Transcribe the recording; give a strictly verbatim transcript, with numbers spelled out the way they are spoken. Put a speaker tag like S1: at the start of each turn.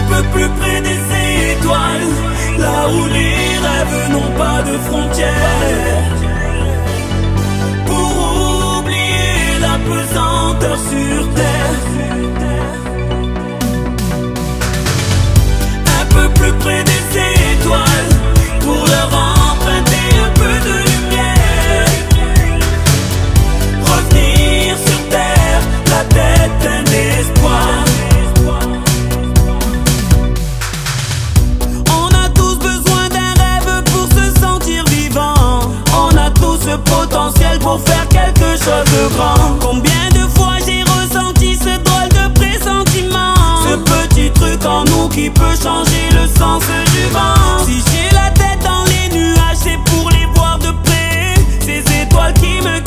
S1: peu plus près des étoiles, là où les rêves n'ont pas de frontières, pour oublier la pesanteur sur terre. Un peu plus près des étoiles, pour leur emprunter un peu de lumière, revenir sur terre, la tête pleine d'espoir. On a tous besoin d'un rêve pour se sentir vivant. On a tous ce potentiel pour faire quelque chose de grand. Combien de fois j'ai ressenti ce drôle de pressentiment, ce petit truc en nous qui peut changer le sens du vent. Si j'ai la tête dans les nuages, c'est pour les voir de près, ces étoiles qui me